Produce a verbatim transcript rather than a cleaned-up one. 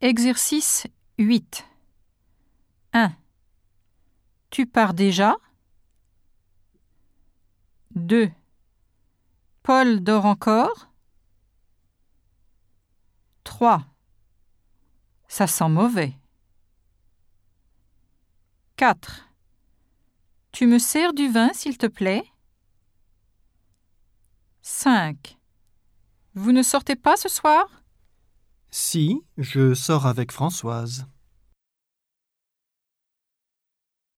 Exercice huit. un. Tu pars déjà? deux. Paul dort encore? trois. Ça sent mauvais. quatre. Tu me sers du vin, s'il te plaît? cinq. Vous ne sortez pas ce soir? Si, je sors avec Françoise.